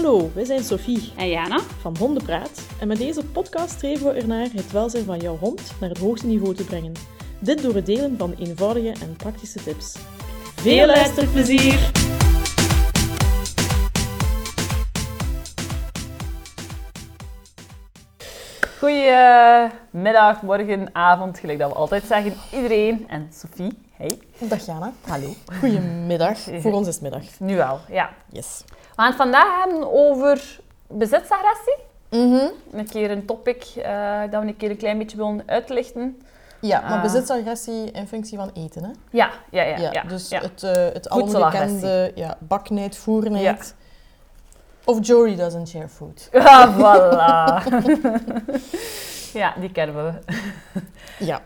Hallo, wij zijn Sophie en Jana van Hondenpraat en met deze podcast streven we ernaar het welzijn van jouw hond naar het hoogste niveau te brengen. Dit door het delen van eenvoudige en praktische tips. Veel luisterplezier! Goedemiddag, morgen, avond, gelijk dat we altijd zeggen. Iedereen en Sophie, hey. Dag Jana. Hallo. Goedemiddag. Voor ons is het middag. Nu wel, ja. Yes. We gaan het vandaag hebben over bezitsagressie. Mm-hmm. Een keer een topic dat we een keer een klein beetje willen uitlichten. Ja, maar bezitsagressie in functie van eten, hè? Ja. Dus ja. het alomgekende baknijd, voernijd. Of Jory doesn't share food. Ah, voilà. Ja, die kennen we. Ja.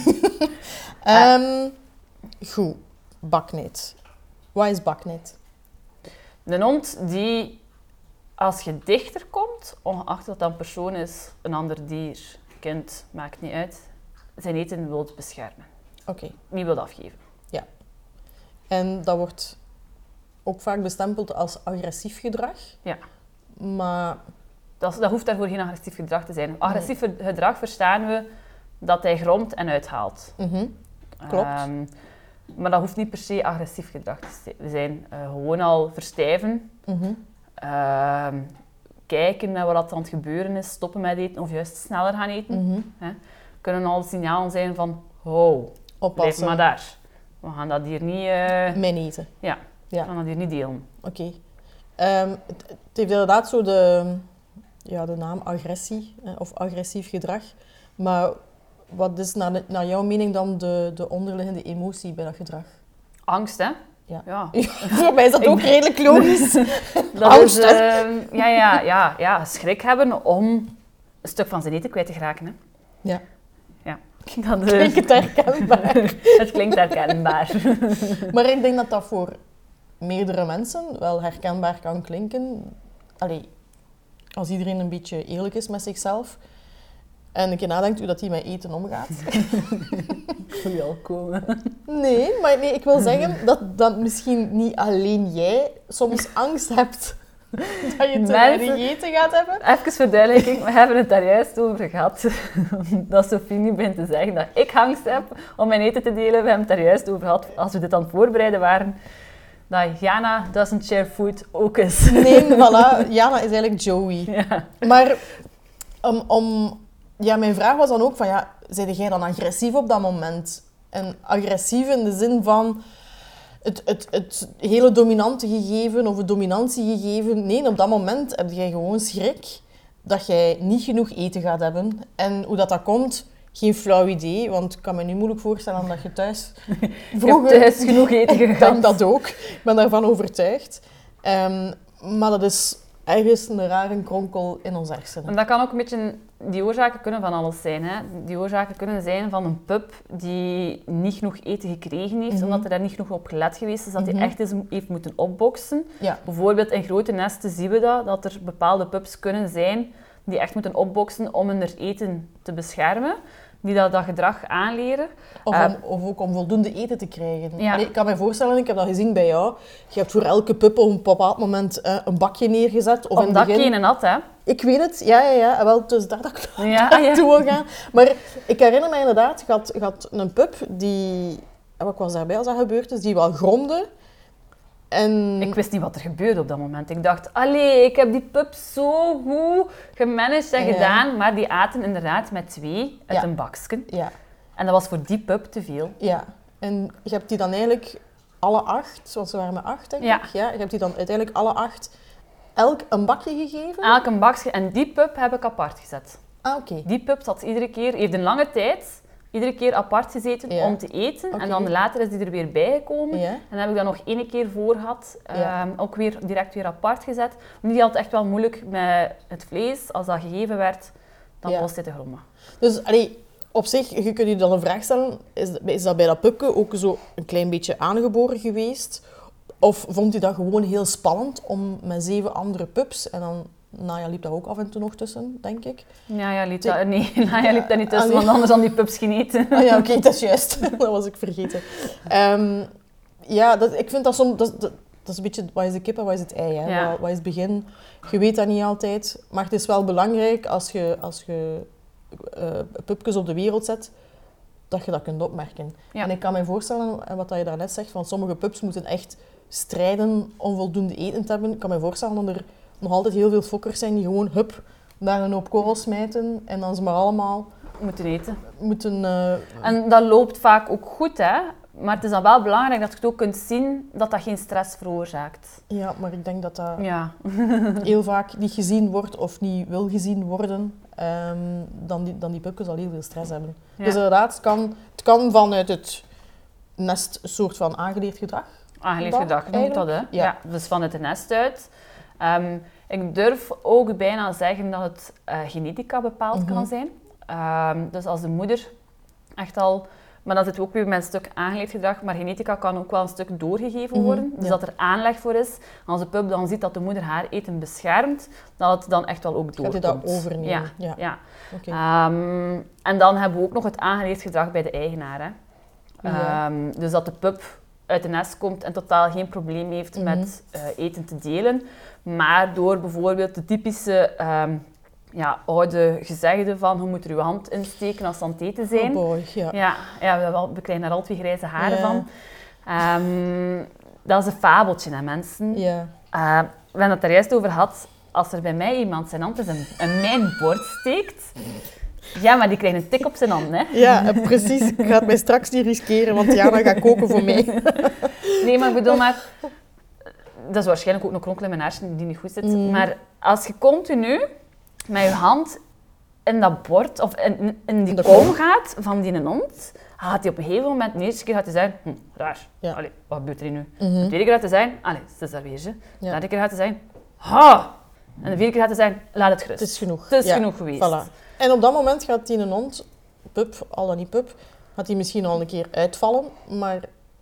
Goed, baknijd. Wat is baknijd? Een hond die, als je dichter komt, ongeacht dat dat een persoon is, een ander dier, kind, maakt niet uit, zijn eten wil beschermen. Oké. Niet wil afgeven. Ja. En dat wordt ook vaak bestempeld als agressief gedrag. Ja. Maar Dat hoeft daarvoor geen agressief gedrag te zijn. Agressief gedrag verstaan we dat hij gromt en uithaalt. Mm-hmm. Klopt. Maar dat hoeft niet per se agressief gedrag te zijn. Gewoon al verstijven. Mm-hmm. Kijken naar wat er aan het gebeuren is. Stoppen met eten of juist sneller gaan eten. Mm-hmm. Kunnen al signalen zijn van... Ho, blijf maar daar. We gaan dat hier niet... Mijn eten. Ja, we gaan dat hier niet delen. Oké. Het heeft inderdaad zo de naam agressie of agressief gedrag. Maar wat is naar jouw mening dan de onderliggende emotie bij dat gedrag? Angst, hè? Ja. Voor mij is dat ook redelijk logisch. Dat Angst, is, hè? schrik hebben om een stuk van zijn eten kwijt te geraken. Hè? Ja. Dat klinkt het herkenbaar. Het klinkt herkenbaar. Maar ik denk dat dat voor meerdere mensen wel herkenbaar kan klinken. Allee, als iedereen een beetje eerlijk is met zichzelf en een keer nadenkt hoe dat hij met eten omgaat. Moet je al komen. Nee, ik wil zeggen dat misschien niet alleen jij soms angst hebt dat je te weinig eten gaat hebben. Even verduidelijking, we hebben het daar juist over gehad. Dat Sophie nu begint te zeggen dat ik angst heb om mijn eten te delen. We hebben het daar juist over gehad, als we dit aan het voorbereiden waren, dat Jana doesn't share food ook is. Nee, voilà. Jana is eigenlijk Joey. Ja. Maar mijn vraag was dan ook van, zei jij dan agressief op dat moment? En agressief in de zin van het hele dominante gegeven of het dominantiegegeven. Nee, op dat moment heb jij gewoon schrik dat jij niet genoeg eten gaat hebben. En hoe dat komt, geen flauw idee, want ik kan me nu moeilijk voorstellen dat je thuis vroeger... Je hebt thuis genoeg eten gehad. Ik denk dat ook. Ik ben daarvan overtuigd. Maar dat is ergens een rare kronkel in ons hersenen. En dat kan ook een beetje... Die oorzaken kunnen van alles zijn. Hè. Die oorzaken kunnen zijn van een pup die niet genoeg eten gekregen heeft, Mm-hmm. omdat er daar niet genoeg op gelet geweest is, dat hij Mm-hmm. echt eens heeft moeten opboksen. Ja. Bijvoorbeeld in grote nesten zien we dat er bepaalde pups kunnen zijn die echt moeten opboksen om hun eten te beschermen, die dat gedrag aanleren. Of ook om voldoende eten te krijgen. Ja. Allee, ik kan me voorstellen, ik heb dat gezien bij jou. Je hebt voor elke pup op een bepaald moment een bakje neergezet. Of Omdat geen nat, hè? Ik weet het, ja. Wel, dus daar dat ik naartoe wil gaan. Maar ik herinner me inderdaad, je had een pup die... Ik was daarbij als dat gebeurd is, die wel gromde. En... Ik wist niet wat er gebeurde op dat moment. Ik dacht, allee, ik heb die pup zo goed gemanaged en gedaan. Maar die aten inderdaad met 2 uit een bakje. Ja. En dat was voor die pup te veel. Ja. En je hebt die dan eigenlijk alle 8, want ze waren met 8 denk ik. Ja. Je hebt die dan uiteindelijk alle 8 elk een bakje gegeven? Elk een bakje. En die pup heb ik apart gezet. Ah, oké. Die pup zat heeft een lange tijd iedere keer apart gezeten om te eten. Okay. En dan later is die er weer bijgekomen. Ja. En dan heb ik dat nog 1 keer voor gehad. Ja. Ook direct weer apart gezet. Want die had echt wel moeilijk met het vlees. Als dat gegeven werd, dan was dit te grommen. Dus op zich, je kunt je dan een vraag stellen. Is dat bij dat pupke ook zo een klein beetje aangeboren geweest? Of vond hij dat gewoon heel spannend om met 7 andere pups... En dan... Naya liep daar ook af en toe nog tussen, denk ik. Naya liep daar niet tussen, want anders dan die pups geen eten. Ah ja, oké, dat is juist. Dat was ik vergeten. Ik vind dat soms... dat is een beetje, wat is de kip en wat is het ei? Hè? Ja. Wat is het begin? Je weet dat niet altijd. Maar het is wel belangrijk als je pupjes op de wereld zet, dat je dat kunt opmerken. Ja. En ik kan me voorstellen, en wat je daarnet zegt, van sommige pups moeten echt strijden om voldoende eten te hebben. Ik kan me voorstellen dat er nog altijd heel veel fokkers zijn die gewoon daar een hoop korrels smijten en dan ze maar allemaal Moeten eten. moeten... En dat loopt vaak ook goed, hè. Maar het is dan wel belangrijk dat je het ook kunt zien dat dat geen stress veroorzaakt. Ja, maar ik denk dat dat Ja. heel vaak niet gezien wordt of niet wil gezien worden. Dan die pupjes al heel veel stress hebben. Ja. Dus inderdaad, het kan vanuit het nest een soort van aangeleerd gedrag. Aangeleerd Dat gedrag noemt dat, hè. eigenlijk? Ja. Dus van het nest uit. Ik durf ook bijna zeggen dat het genetica bepaald kan zijn. Dus als de moeder echt al... Maar dat zit ook weer met een stuk aangeleerd gedrag, maar genetica kan ook wel een stuk doorgegeven worden. Dus ja. dat er aanleg voor is. Als de pup dan ziet dat de moeder haar eten beschermt, dat het dan echt wel ook doorkomt. Gaat hij dat overnemen? Ja. Okay. En dan hebben we ook nog het aangeleerd gedrag bij de eigenaar. Hè. Ja. Dus dat de pup uit de nest komt en totaal geen probleem heeft met eten te delen. Maar door bijvoorbeeld de typische oude gezegden van je moet er je hand insteken als ze aan het eten zijn. Oh boy, ja. We krijgen daar al 2 grijze haren Ja. van. Dat is een fabeltje, hè, mensen. Ja. We hebben het daar juist over gehad. Als er bij mij iemand zijn hand in mijn bord steekt... Ja, maar die krijgt een tik op zijn hand, hè. Ja, precies. Ik ga het mij straks niet riskeren, want Jana gaat koken voor mij. Nee, maar ik bedoel maar... Dat is waarschijnlijk ook een kronkel in mijn hersenen die niet goed zit. Maar als je continu met je hand in dat bord of in die kom gaat van die hond, gaat hij op een gegeven moment, de eerste keer gaat hij zeggen, raar, Ja. allee, wat gebeurt er hier nu? De tweede keer gaat hij zeggen, allee, het is daar weer, de Ja. derde keer gaat hij zeggen, ha! En de vierde keer gaat hij zeggen, laat het gerust. Het is genoeg. Het is Ja, genoeg geweest. Voilà. En op dat moment gaat die een hond, pup, al dan niet pup, gaat die misschien al een keer uitvallen, maar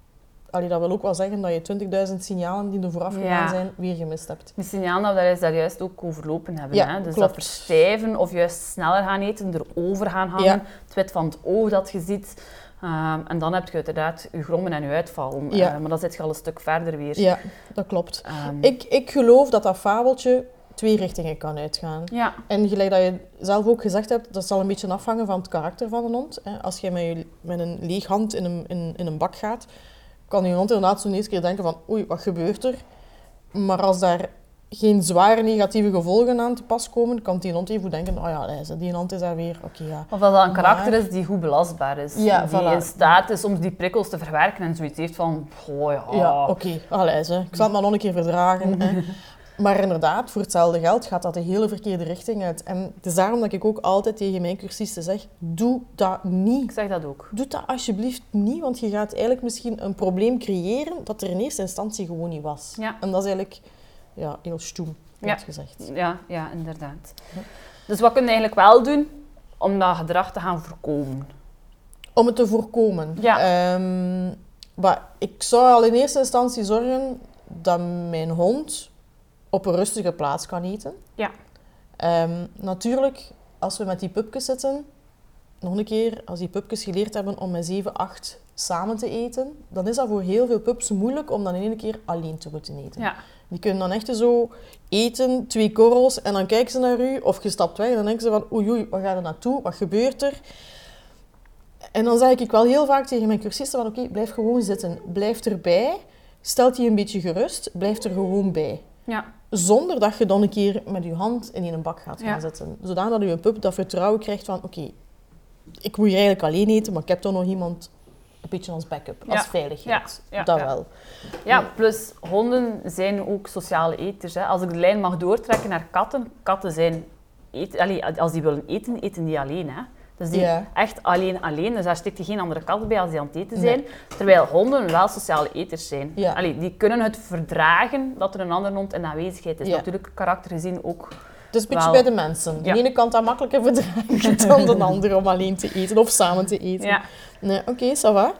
dat wil ook wel zeggen dat je 20.000 signalen die er vooraf gegaan zijn, weer gemist hebt. Die signalen dat we daar juist ook overlopen hebben. Ja, hè? Dus klopt. dat verstijven of juist sneller gaan eten, erover gaan hangen, Ja. het wit van het oog dat je ziet. En dan heb je uiteraard je grommen en je uitvallen. Ja. Maar dan zit je al een stuk verder weer. Ja, dat klopt. Ehm, Ik geloof dat fabeltje 2 richtingen kan uitgaan. ja, En gelijk dat je zelf ook gezegd hebt, dat zal een beetje afhangen van het karakter van een hond. Als je met een leeg hand in een bak gaat, kan die hond inderdaad zo'n eerste keer denken van oei, wat gebeurt er? Maar als daar geen zware negatieve gevolgen aan te pas komen, kan die hond even denken, oh ja, die hond is daar weer, oké, ja. of dat een karakter Maar- is die goed belastbaar is. Ja, die voilà. in staat is om die prikkels te verwerken en zoiets heeft van, oh ja. Ja, oké, ik zal het maar nog een keer verdragen. Hè. Maar inderdaad, voor hetzelfde geld gaat dat de hele verkeerde richting uit. En het is daarom dat ik ook altijd tegen mijn cursisten zeg, doe dat niet. Ik zeg dat ook. Doe dat alsjeblieft niet, want je gaat eigenlijk misschien een probleem creëren dat er in eerste instantie gewoon niet was. Ja. En dat is eigenlijk heel stoem, plat gezegd. Ja, inderdaad. Dus wat kun je eigenlijk wel doen om dat gedrag te gaan voorkomen? Om het te voorkomen. Ja. Maar ik zou al in eerste instantie zorgen dat mijn hond op een rustige plaats kan eten. Ja. Natuurlijk, als we met die pupjes zitten, nog een keer, als die pupjes geleerd hebben om met 7, 8 samen te eten, dan is dat voor heel veel pups moeilijk om dan in één keer alleen te moeten eten. Ja. Die kunnen dan echt zo eten, 2 korrels, en dan kijken ze naar u, of je stapt weg, en dan denken ze van oei, waar gaat er naartoe? Wat gebeurt er? En dan zeg ik wel heel vaak tegen mijn cursisten van oké, blijf gewoon zitten. Blijf erbij. Stelt die een beetje gerust. Blijf er gewoon bij. Ja. Zonder dat je dan een keer met je hand in een bak gaat gaan zitten. Zodat je pup dat vertrouwen krijgt van oké, ik moet hier eigenlijk alleen eten, maar ik heb toch nog iemand een beetje als backup, als veiligheid. Dat wel. Ja, plus honden zijn ook sociale eters. Hè. Als ik de lijn mag doortrekken naar katten, katten zijn als die willen eten, eten die alleen. Hè. Dus die echt alleen. Dus daar steekt er geen andere kat bij als die aan het eten zijn. Nee. Terwijl honden wel sociale eters zijn. Ja. Die kunnen het verdragen dat er een andere hond in aanwezigheid is. Ja. Natuurlijk karakter gezien ook. Dus een beetje bij de mensen. De ene kan dat makkelijker verdragen dan de andere om alleen te eten of samen te eten. Ja. Nee, oké, ça va.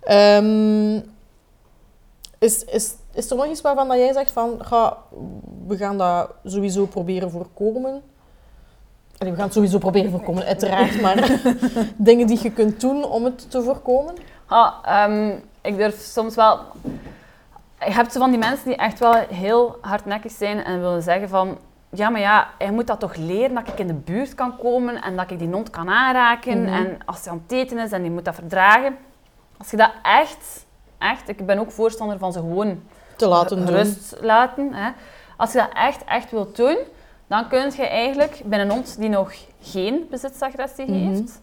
Is er nog iets waarvan dat jij zegt van, we gaan dat sowieso proberen voorkomen? We gaan het sowieso proberen voorkomen, uiteraard, maar dingen die je kunt doen om het te voorkomen? Ik durf soms wel... je hebt zo van die mensen die echt wel heel hardnekkig zijn en willen zeggen van... Ja, maar ja, je moet dat toch leren dat ik in de buurt kan komen en dat ik die hond kan aanraken. En als hij aan het eten is en die moet dat verdragen. Als je dat echt... Ik ben ook voorstander van ze gewoon te laten rust laten. Hè. Als je dat echt wilt doen, dan kun je eigenlijk bij een hond die nog geen bezitsagressie heeft,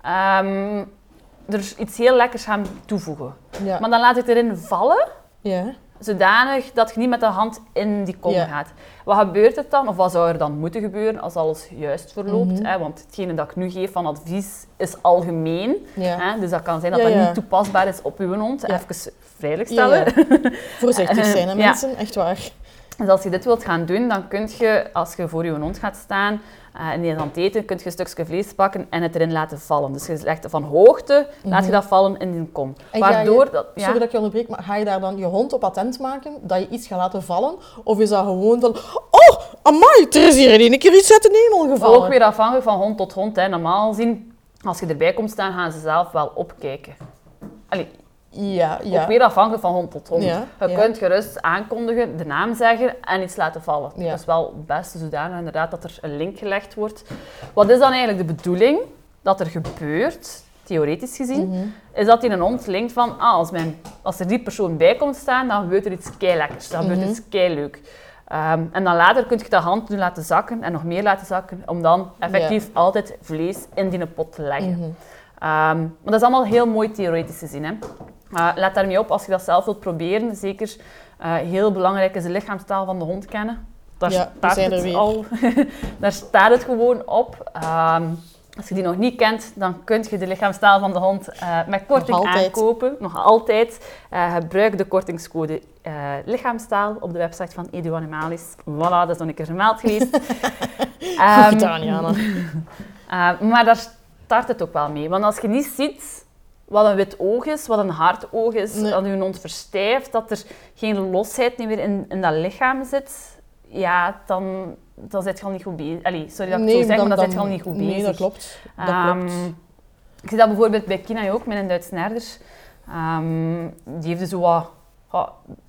er iets heel lekkers gaan toevoegen. Ja. Maar dan laat het erin vallen, Ja. zodanig dat je niet met de hand in die kom gaat. Wat gebeurt er dan, of wat zou er dan moeten gebeuren als alles juist verloopt? Hè? Want hetgene dat ik nu geef van advies is algemeen. Ja. Hè? Dus dat kan zijn dat dat niet toepasbaar is op uw hond. Ja. Even veiligstellen. Voorzichtig zijn, hè, mensen. Echt waar. Dus als je dit wilt gaan doen, dan kun je, als je voor je hond gaat staan en die is aan het eten, kun je een stukje vlees pakken en het erin laten vallen. Dus je legt van hoogte, laat je dat vallen in die kom. En Waardoor sorry dat ik je onderbreek, maar ga je daar dan je hond op attent maken dat je iets gaat laten vallen? Of is dat gewoon van, oh, amai, er is hier een keer iets uit de hemel gevallen? Ook weer afhankelijk van hond tot hond. Hè. Normaal gezien, als je erbij komt staan, gaan ze zelf wel opkijken. Allee, ook weer afhankelijk van hond tot hond. Ja, je kunt gerust aankondigen, de naam zeggen en iets laten vallen. Ja. Dat is wel het beste zodanig inderdaad dat er een link gelegd wordt. Wat is dan eigenlijk de bedoeling dat er gebeurt, theoretisch gezien, is dat hij een hond linkt van, als er die persoon bij komt staan, dan gebeurt er iets keilekkers, dan gebeurt er iets keileuk. En dan later kun je de hand nu laten zakken en nog meer laten zakken, om dan effectief altijd vlees in die pot te leggen. Maar dat is allemaal heel mooi theoretisch gezien. Hè. Let daarmee op als je dat zelf wilt proberen. Zeker heel belangrijk is de lichaamstaal van de hond kennen. Daar staat het gewoon op. Als je die nog niet kent, dan kun je de lichaamstaal van de hond met korting aankopen. Nog altijd. Gebruik de kortingscode lichaamstaal op de website van Edu Animalis. Voilà, dat is nog een keer vermeld geweest. Goed gedaan, Jana. Maar daar start het ook wel mee. Want als je niet ziet wat een wit oog is, wat een hard oog is, dat je hond verstijft, dat er geen losheid meer in dat lichaam zit, ja, dan zit je al niet goed bezig. Sorry dat ik het zo zeg, maar dan zit je al niet goed bezig. Nee, dat klopt. Ik zie dat bijvoorbeeld bij Kina ook, met een Duitse herder. Die heeft zo wat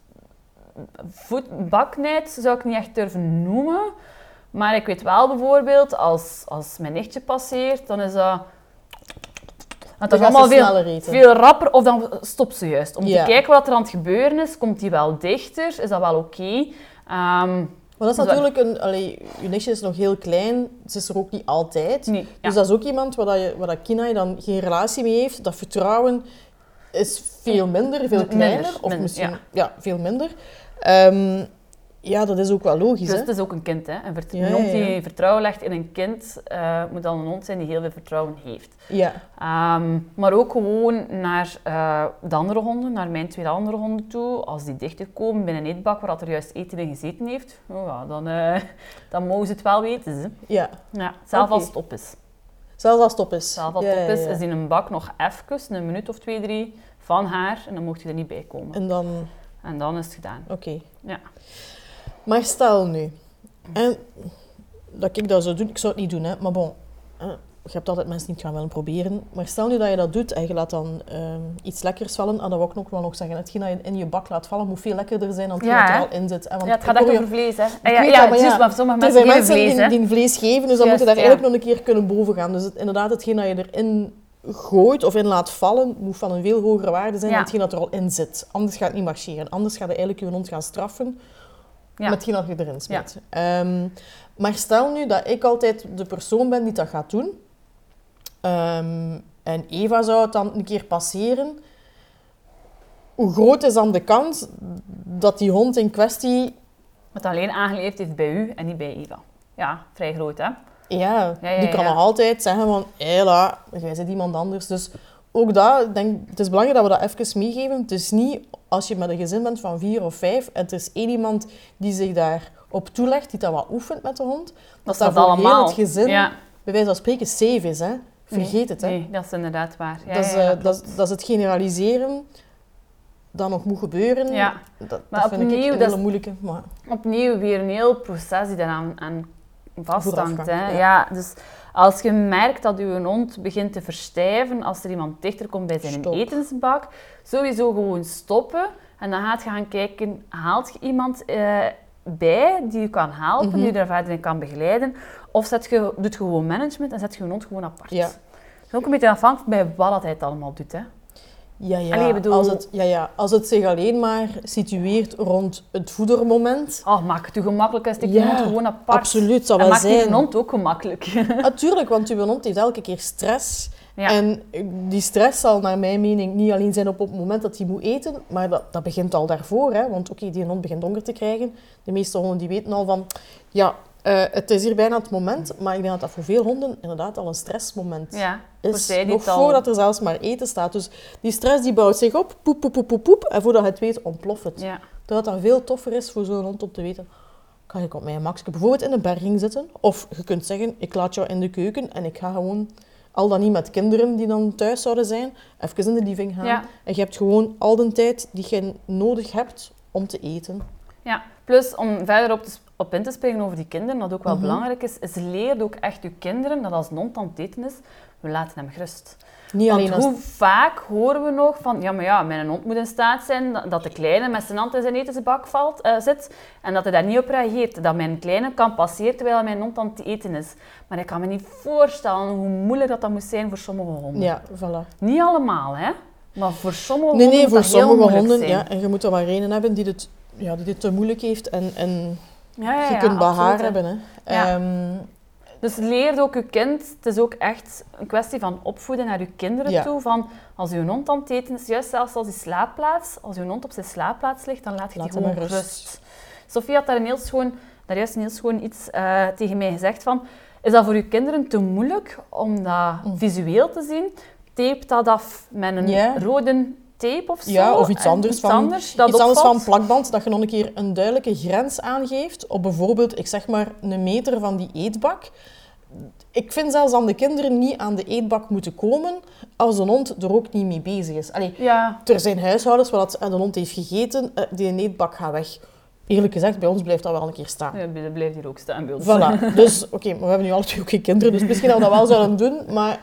baknijd, zou ik niet echt durven noemen. Maar ik weet wel bijvoorbeeld, als mijn nichtje passeert, dan is dat... Het is allemaal veel rapper, of dan stopt ze juist. Om te kijken wat er aan het gebeuren is, komt die wel dichter, is dat wel oké. Maar dat is natuurlijk je nichtje is nog heel klein, ze is er ook niet altijd. Nee, dus dat is ook iemand waar Kina dan geen relatie mee heeft. Dat vertrouwen is veel minder, veel kleiner. Of misschien veel minder. Ja, dat is ook wel logisch. Dus het is ook een kind. Hè? Een hond die vertrouwen legt in een kind, moet dan een hond zijn die heel veel vertrouwen heeft. Ja. Maar ook gewoon naar de andere honden, naar mijn 2 andere honden toe. Als die dichter komen bij een eetbak waar er juist eten in gezeten heeft, dan mogen ze het wel weten. Hè? Ja. Zelfs als het op is. Zelfs als het op is. Zelfs als het op is in een bak nog even, een minuut of 2, 3 van haar en dan mocht je er niet bij komen. En dan is het gedaan. Oké. Ja. Maar stel nu, en dat ik dat zou doen, ik zou het niet doen, hè, maar bon, je hebt altijd mensen die het gaan willen proberen. Maar stel nu dat je dat doet en je laat dan iets lekkers vallen, en dat wil ik ook wel nog zeggen, hetgeen dat je in je bak laat vallen moet veel lekkerder zijn dan hetgeen dat er al in zit. Want het gaat echt over vlees, hè? Maar sommige mensen geven vlees, die vlees geven, dus dan moet je daar eigenlijk nog een keer kunnen boven gaan. Dus inderdaad, hetgeen dat je erin gooit of in laat vallen, moet van een veel hogere waarde zijn dan hetgeen dat er al in zit. Anders gaat het niet marcheren. Anders gaat je eigenlijk je hond gaan straffen. Met hetgeen dat je erin smijt. Ja. Maar stel nu dat ik altijd de persoon ben die dat gaat doen. En Eva zou het dan een keer passeren. Hoe groot is dan de kans dat die hond in kwestie... Het alleen aangeleefd heeft bij u en niet bij Eva. Ja, vrij groot, hè? Ja, die kan nog altijd zeggen van... Hela, jij bent iemand anders. Dus ook dat, ik denk, het is belangrijk dat we dat even meegeven. Het is niet... Als je met een gezin bent van 4 of 5 en er is 1 iemand die zich daarop toelegt, die dat wat oefent met de hond, dat voor allemaal heel het gezin, bij wijze van spreken, safe is. Hè? Vergeet het. Hè? Nee, dat is inderdaad waar. Dat is het generaliseren dat nog moet gebeuren. Ja. Dat vind ik een hele moeilijke. Maar... Opnieuw weer een heel proces die daaraan vasthangt. Ja, dus als je merkt dat je hond begint te verstijven, als er iemand dichter komt bij zijn etensbak, sowieso gewoon stoppen En dan gaat je gaan kijken, haalt je iemand bij die je kan helpen, die je daar verder in kan begeleiden? Of doet je gewoon management en zet je hond gewoon apart? Ja. Het is ook een beetje afhankelijk bij wat hij het allemaal doet. Hè? Allee, ik bedoel... Als het zich alleen maar situeert rond het voedermoment. Maak het je gemakkelijk en steek je hond gewoon apart. Absoluut, zal en wel maak zijn. je hond ook gemakkelijk. Natuurlijk, want uw hond heeft elke keer stress. Ja. En die stress zal naar mijn mening niet alleen zijn op het moment dat hij moet eten, maar dat begint al daarvoor. Hè? Want die hond begint honger te krijgen. De meeste honden die weten al van, het is hier bijna het moment. Maar ik denk dat dat voor veel honden inderdaad al een stressmoment is. Nog voordat er zelfs maar eten staat. Dus die stress die bouwt zich op, poep, poep, poep, poep, poep. En voordat je het weet, ontploft het. Ja. Terwijl dat veel toffer is voor zo'n hond om te weten, kan ik op mijn gemakje bijvoorbeeld in een berging zitten. Of je kunt zeggen, ik laat jou in de keuken en ik ga gewoon, al dan niet met kinderen die dan thuis zouden zijn, even in de living gaan. Ja. En je hebt gewoon al de tijd die je nodig hebt om te eten. Ja, plus om verder op in te springen over die kinderen, wat ook wel belangrijk is leer ook echt je kinderen dat als een hond aan het eten is, we laten hem gerust. Niet alleen Want hoe vaak horen we nog van, mijn hond moet in staat zijn dat de kleine met zijn hand in zijn etensbak zit en dat hij daar niet op reageert. Dat mijn kleine kan passeren terwijl mijn hond aan het eten is. Maar ik kan me niet voorstellen hoe moeilijk dat moet zijn voor sommige honden. Ja, voilà. Niet allemaal, hè. Maar voor sommige honden moet voor dat heel sommige moeilijk honden, zijn. ja. En je moet er maar één hebben die dit te moeilijk heeft en je kunt absoluut, haar hebben. Hè. Ja. Dus leer ook je kind, het is ook echt een kwestie van opvoeden naar je kinderen toe. Van als je hond aan het eten is, juist zelfs als als je hond op zijn slaapplaats ligt, dan laat je die gewoon rust. Sophie had daar juist een heel schoon iets tegen mij gezegd van, is dat voor je kinderen te moeilijk om dat visueel te zien? Tape dat af met een rode tape of zo. Ja, of iets anders van plakband, dat je nog een keer een duidelijke grens aangeeft op bijvoorbeeld, ik zeg maar, een meter van die eetbak. Ik vind zelfs dat de kinderen niet aan de eetbak moeten komen als een hond er ook niet mee bezig is. Er zijn huishoudens waar de hond heeft gegeten, die een eetbak gaat weg. Eerlijk gezegd, bij ons blijft dat wel een keer staan. Ja, dat blijft hier ook staan bij ons. Voilà. Dus, maar we hebben nu alle twee ook geen kinderen, dus misschien dat we dat wel zouden doen, maar...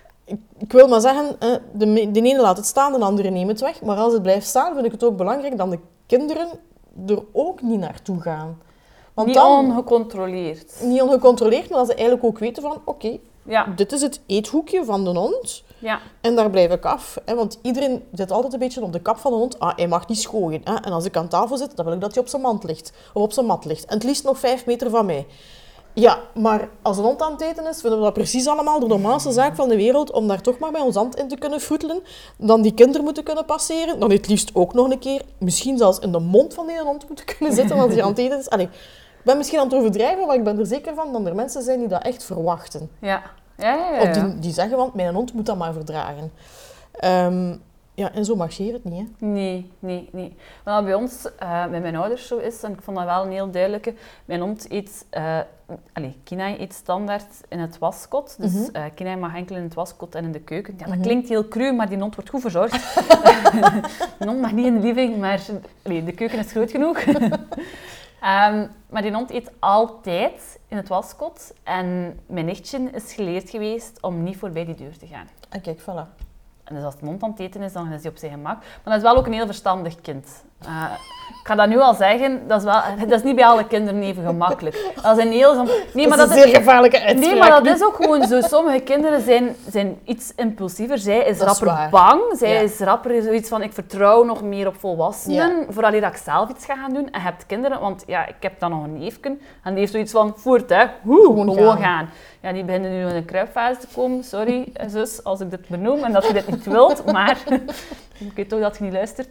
Ik wil maar zeggen, de ene laat het staan, de andere neemt het weg. Maar als het blijft staan, vind ik het ook belangrijk dat de kinderen er ook niet naartoe gaan. Want niet ongecontroleerd. Niet ongecontroleerd, maar dat ze eigenlijk ook weten van... Oké, dit is het eethoekje van de hond. Ja. En daar blijf ik af. Hè, want iedereen zit altijd een beetje op de kap van de hond. Hij mag niet schooien. Hè, en als ik aan tafel zit, dan wil ik dat hij op zijn mand ligt. Of op zijn mat ligt. En het liefst nog 5 meter van mij. Ja, maar als een hond aan het eten is, vinden we dat precies allemaal de normaalste zaak van de wereld om daar toch maar bij ons hand in te kunnen voetelen. Dan die kinderen moeten kunnen passeren. Dan het liefst ook nog een keer, misschien zelfs in de mond van die hond moeten kunnen zitten als die aan het eten is. Allee, ik ben misschien aan het overdrijven, maar ik ben er zeker van dat er mensen zijn die dat echt verwachten. Ja. Of die zeggen, want mijn hond moet dat maar verdragen. En zo marcheert het niet, hè? Nee. Wat bij ons, bij mijn ouders zo is, en ik vond dat wel een heel duidelijke, mijn hond eet, Kinai eet standaard in het waskot. Dus Kinai mag enkel in het waskot en in de keuken. Ja, dat klinkt heel cru, maar die hond wordt goed verzorgd. De hond mag niet in de living, maar de keuken is groot genoeg. Maar die hond eet altijd in het waskot. En mijn nichtje is geleerd geweest om niet voorbij die deur te gaan. En kijk, voilà. En dus als de hond aan het eten is, dan is hij op zijn gemak. Maar dat is wel ook een heel verstandig kind. Ik ga dat nu al zeggen, dat is niet bij alle kinderen even gemakkelijk. Dat is een heel... Nee, dat is een zeer gevaarlijke uitspraak. Nee, maar dat is ook gewoon zo. Sommige kinderen zijn iets impulsiever. Zij is rapper bang. Zij is rapper zoiets van, ik vertrouw nog meer op volwassenen. Vooral dat ik zelf iets ga doen. En je hebt kinderen, want ik heb dan nog een neefje. En die heeft zoiets van, voert hè, gewoon gaan. Ja, die beginnen nu in een kruipfase te komen. Sorry, zus, als ik dit benoem en dat je dit niet wilt. Maar ik weet toch dat je niet luistert.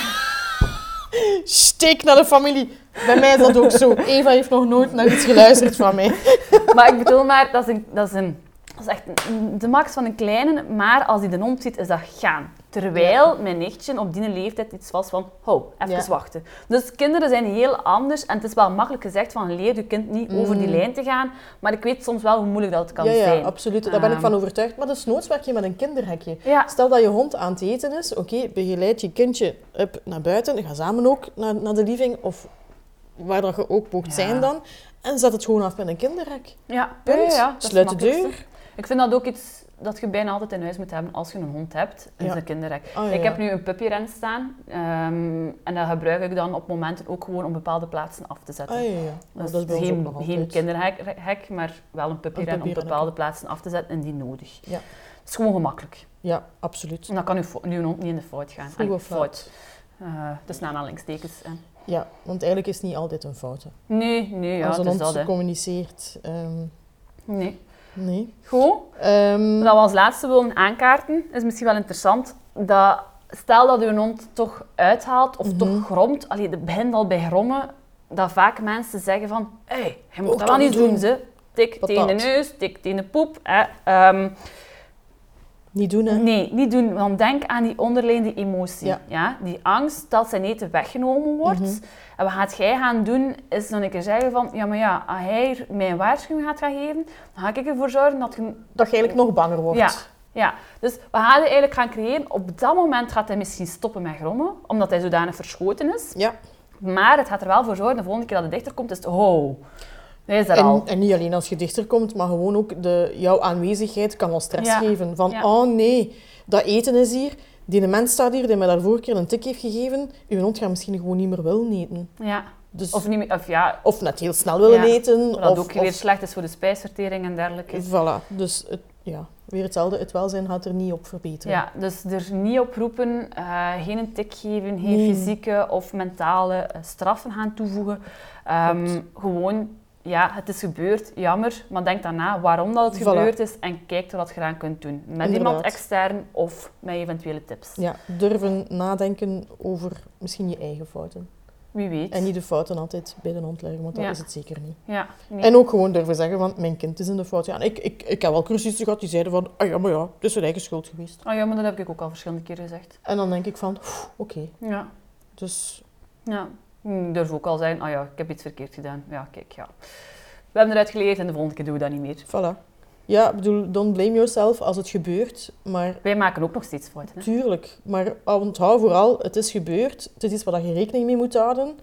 Steek naar de familie. Bij mij is dat ook zo. Eva heeft nog nooit naar iets geluisterd van mij. Maar ik bedoel maar, dat is echt de max van een kleine. Maar als hij de hond ziet, is dat gaan. Terwijl mijn nichtje op die leeftijd iets was van, even wachten. Dus kinderen zijn heel anders. En het is wel makkelijk gezegd van, leer je kind niet over die lijn te gaan. Maar ik weet soms wel hoe moeilijk dat het kan zijn. Ja, absoluut. Daar ben ik van overtuigd. Maar desnoods werk je met een kinderhekje. Ja. Stel dat je hond aan het eten is. Begeleid je kindje naar buiten. Ga samen ook naar de living. Of waar dat je ook mocht zijn dan. En zet het gewoon af met een kinderhek. Ja, Punt. Sluit de deur. Ik vind dat ook iets... dat je bijna altijd in huis moet hebben als je een hond hebt, is een kinderrek. Oh, Ik heb nu een puppyren staan en dat gebruik ik dan op momenten ook gewoon om bepaalde plaatsen af te zetten. Dat Dus is bij ons ook nog geen altijd. kinderhek, maar wel een puppyren om bepaalde plaatsen af te zetten indien nodig. Ja. Het is gewoon gemakkelijk. Ja, absoluut. En dan kan je hond niet in de fout gaan. Vroeg of laat. Tussen aanhalingstekens. Ja, want eigenlijk is het niet altijd een fout. Hè. Nee, ja, als een het is hond dat. communiceert... Nee. Nee. Goed. Wat we als laatste willen aankaarten, is misschien wel interessant. Dat, stel dat je hond toch uithaalt of toch gromt, het begint al bij grommen, dat vaak mensen zeggen van, hey, je moet dat wel niet doen, ze. Tik tegen de neus, tik tegen de poep. Niet doen, hè? Nee, niet doen. Want denk aan die onderliggende emotie. Ja? Die angst dat zijn eten weggenomen wordt. En wat gaat jij gaan doen, is dan een keer zeggen van... als hij mij een waarschuwing gaat gaan geven, dan ga ik ervoor zorgen dat je... Dat je eigenlijk nog banger wordt. Ja. Dus wat gaat hij eigenlijk gaan creëren? Op dat moment gaat hij misschien stoppen met grommen, omdat hij zodanig verschoten is. Ja. Maar het gaat er wel voor zorgen, de volgende keer dat hij dichter komt, is het... Oh, hij is er al. En niet alleen als je dichter komt, maar gewoon ook jouw aanwezigheid kan al stress geven. Van, oh nee, dat eten is hier. Die mens staat hier, die mij daar vorige keer een tik heeft gegeven. Uw hond gaat misschien gewoon niet meer willen eten. Ja. Dus, of net heel snel willen eten. Wat ook weer slecht is voor de spijsvertering en dergelijke. Voilà. Dus weer hetzelfde. Het welzijn gaat er niet op verbeteren. Ja, dus er niet op roepen, geen tik geven, geen fysieke of mentale straffen gaan toevoegen. Gewoon... Ja, het is gebeurd, jammer, maar denk daarna waarom dat het gebeurd is en kijk wat je eraan kunt doen. Met iemand extern of met eventuele tips. Ja, durven nadenken over misschien je eigen fouten. Wie weet. En niet de fouten altijd bij de hond leggen, want dat is het zeker niet. Ja, nee. En ook gewoon durven zeggen van, mijn kind is in de fout. Ja, ik heb wel cursisten gehad die zeiden van, het is zijn eigen schuld geweest. Ja, maar dat heb ik ook al verschillende keren gezegd. En dan denk ik van, oké. Ja. Dus... Ja. Ik durf ook al zeggen, ik heb iets verkeerd gedaan. Ja, kijk, ja. We hebben eruit geleerd en de volgende keer doen we dat niet meer. Voilà. Ja, ik bedoel, don't blame yourself als het gebeurt, maar... Wij maken ook nog steeds fouten, hè? Tuurlijk, maar onthoud vooral, het is gebeurd. Het is iets waar je rekening mee moet houden.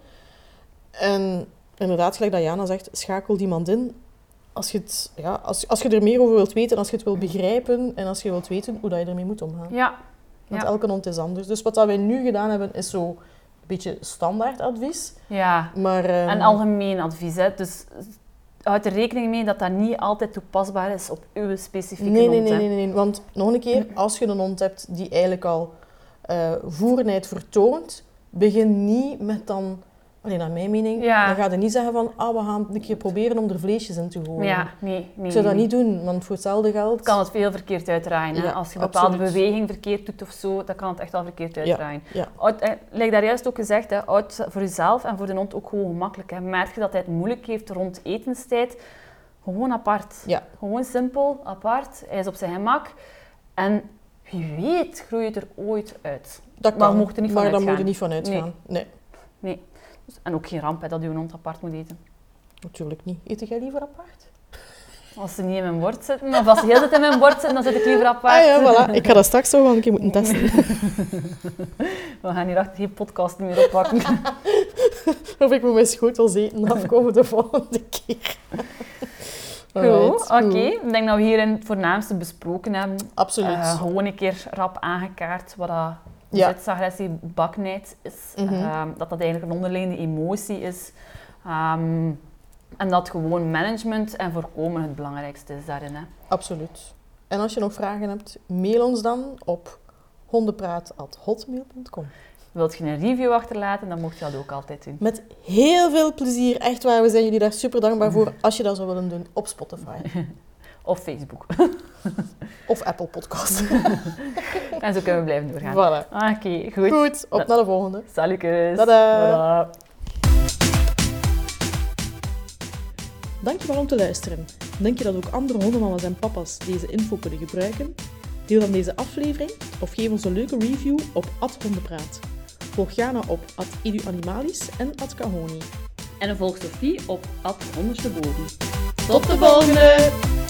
En inderdaad, gelijk dat Jana zegt, schakel iemand in. Als je er meer over wilt weten, als je het wilt begrijpen en als je wilt weten hoe dat je ermee moet omgaan. Ja. Want elke hond is anders. Dus wat dat wij nu gedaan hebben, is zo... een beetje standaard advies. Ja, maar, en algemeen advies. Hè. Dus houd er rekening mee dat dat niet altijd toepasbaar is op uw specifieke hond. Nee. Want nog een keer, als je een hond hebt die eigenlijk al voerenheid vertoont, begin niet met dan... Alleen naar mijn mening, dan ga je niet zeggen van we gaan een keer proberen om er vleesjes in te gooien. Ja, nee. Ik zou dat niet doen, want voor hetzelfde geld... Kan het veel verkeerd uitdraaien. Hè? Als je een bepaalde beweging verkeerd doet of zo, dan kan het echt wel verkeerd uitdraaien. Ja. Like daar juist ook gezegd, hè, houd voor jezelf en voor de hond ook gewoon gemakkelijk. Hè. Merk je dat hij het moeilijk heeft rond etenstijd, gewoon apart. Ja. Gewoon simpel, apart. Hij is op zijn gemak. En wie weet groeit het er ooit uit. Dat kan, maar daar moet je niet van uitgaan. Nee. En ook geen ramp hè, dat je hond apart moet eten. Natuurlijk niet. Eet jij liever apart? Als ze niet in mijn bord zitten, of als ze heel tijd in mijn bord zitten, dan zit ik liever apart. Voilà. Ik ga dat straks zo wel een keer moeten testen. We gaan hier echt geen podcast meer oppakken. Of ik moet mijn schotels eten afkomen de volgende keer. Goed, oké. Ik denk dat we hier het voornaamste besproken hebben. Absoluut. Gewoon een keer rap aangekaart wat dat bezitsagressie, baknijd is. Dat eigenlijk een onderliggende emotie is. En dat gewoon management en voorkomen het belangrijkste is daarin. Hè. Absoluut. En als je nog vragen hebt, mail ons dan op hondenpraat@hotmail.com. Wilt je een review achterlaten, dan mocht je dat ook altijd doen. Met heel veel plezier. Echt waar, we zijn jullie daar super dankbaar voor als je dat zou willen doen op Spotify. Of Facebook. Of Apple Podcast. En zo kunnen we blijven doorgaan. Voilà. Oké, goed. Goed, op naar de volgende. Salutjes. Tada. Dankjewel om te luisteren. Denk je dat ook andere hondenmama's en papa's deze info kunnen gebruiken? Deel dan deze aflevering of geef ons een leuke review op @hondenpraat. Volg Jana op @eduanimalis en @kahoni. En volg Sophie op @ondersteboven. Tot de volgende!